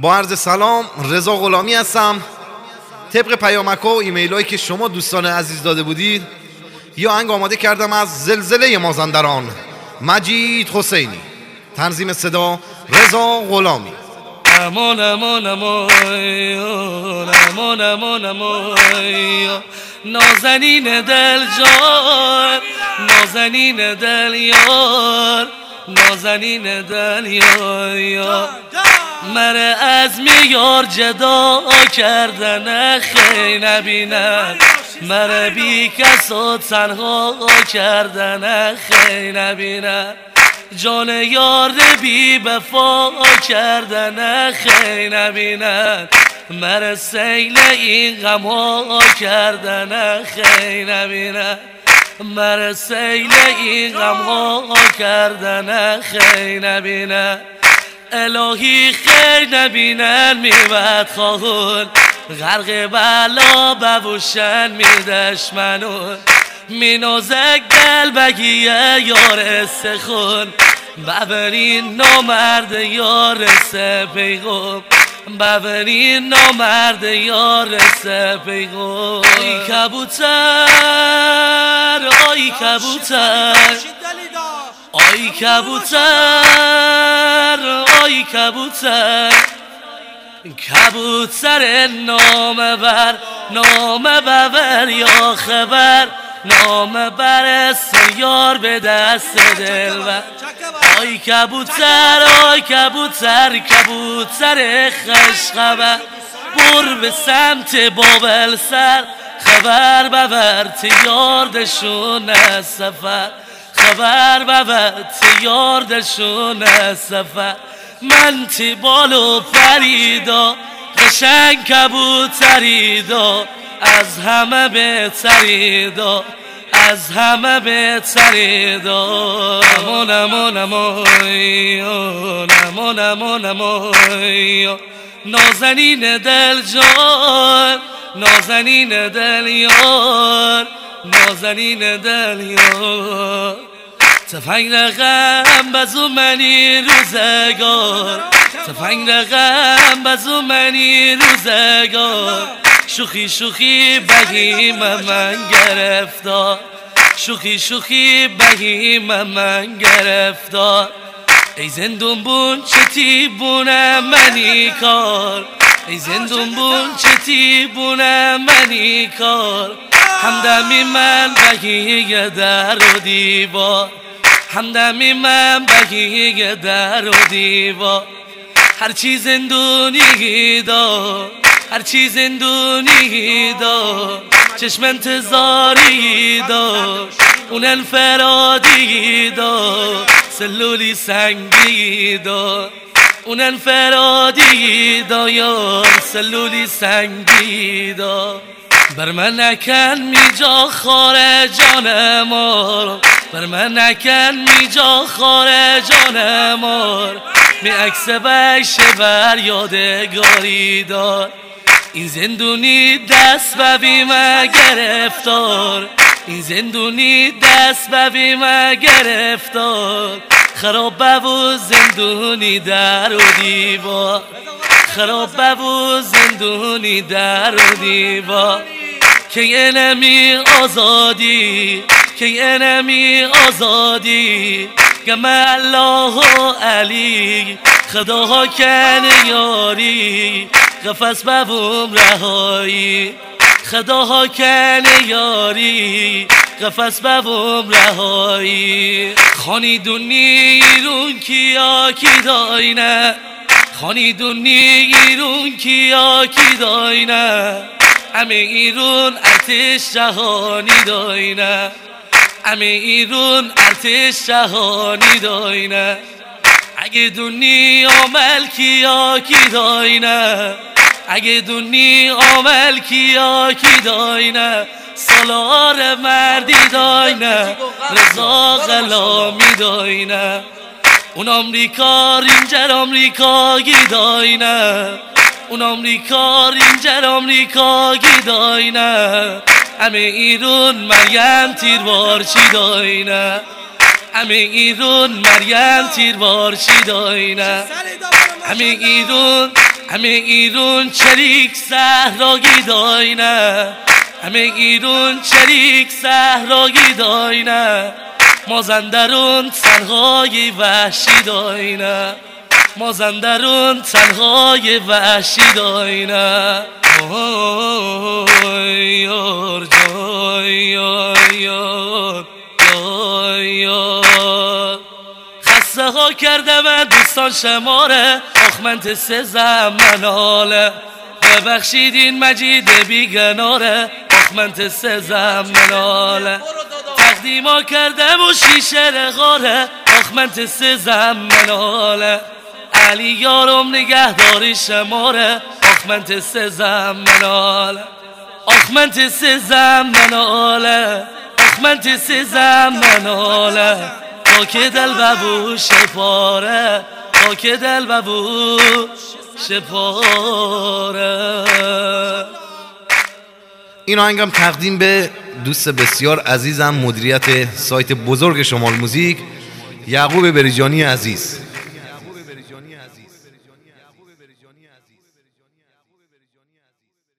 با عرض سلام، رضا غلامی هستم. طبق پیامک‌ها و ایمیل‌هایی که شما دوستان عزیز داده بودید یا آهنگ آماده کردم از زلزله مازندران، مجید حسینی. تنظیم صدا رضا غلامی. امان امان امان امان امان نازنین دل جان، نازنین دل یار، نازنین دل یار، مره از میار جدا کردن خی نبینن، مره بی کس و تنها کردن خی نبینن، جان یار بی بفا کردن خی نبینن، مره سیل این غم ها کردن خی نبینن، مره سیل این غم ها کردن خی نبینن، الهی خیر نبینن میبد خواهون، غرق بلا ببوشن می دشمنون، می نازک دل بگیه یار سخون، ببرین نامرد یار سپیغم، ببرین نامرد یار سپیغم. آی کبوتر، آی کبوتر، آی کبوتر، آی کبوتر، کبوتر نام بر، نام ببر یا خبر، نام بر یار به دست دلبر. آی کبوتر، آی کبوتر، کبوتر خوش خبر، بر به سمت بابل سر، خبر ببر تیار دشون سفر، خبر ببر تیار دشون سفر. من تی بالو پریدا قشنگ کبوتریدا، از همه بهتریدا، از همه بهتریدا. امان امان امان امان امان امان نازنین دل جان، نازنین دل یار، نازنین دل یار، تفنگ رقم بزو منی روزگار، تفنگ رقم بزو منی روزگار، شوخی شوخی بگیم من گرفتار، شوخی شوخی بگیم من گرفتار. ای زندون بون چتی بونه منی کار، ای زندون بون چتی بونه منی کار، همدمی من بگی در و دیوار، همدمی من بگی در و دیوار. هر چیز زندونی دار، هر چیز زندونی دار، چشم انتظاری دار، اون انفرادی دار، سلولی سنگی دار، اون انفرادی دار، یار سلولی سنگی دار. بر من نکن می جا خاره جان مار، بر من نکن می جا خاره جان مار، می عکس بشه بر یادگاری دار. این زندونی دست ببی ما گرفتار، این زندونی دست ببی ما گرفتار، خراب ببو زندونی در و دیوار، خراب ببو زندونی در و دیوار. که نمی آزادی، که نمی آزادی، گم الله و علی، خداها کن یاری، قفص ببوم رهایی، خداها کن یاری، قفص ببوم رهایی. خانیدونی ایرون کیا کی داینه، خانیدونی ایرون کیا کی داینه، همه ایرون ارتش جهانی داینه، همه ایرون ارتش جهانی داینه. اگه دونی عمل کیا کی داینه، اگه دونی عمل کیا کی داینه، سالار مردی داینه، رضا غلامی داینه. اون آمریکا رینجر آمریکایی داینه، اون آمریکا رینجر آمریکایی داینه. همه ایرون مریم تیربارچی داینه، همه ایرون مریم تیربارچی داینه، همه ایرون همه ایرون چریک صحراگی داینه همه ایرون چریک صحراگی داینه مازندرون تنهای وحشی داینه مازندرون تنهای وحشی داینه یار جای یار خسته ها کرده و دوستان شماره آخمنت سه زمناله ببخشید این مجید بیگناره آخمنت سه زمناله تقدیما کرده و شیشه رغاره آخمنت سه زمناله علی یارم نگهداری شماره آخمنت سه زمناله آخمنت سه زمناله آخمنت سه زمناله تا که دل ببو شپاره تا که دل ببو شپاره. این آهنگم تقدیم به دوست بسیار عزیزم مدیریت سایت بزرگ شمال موزیک یعقوب بریجانی عزیز.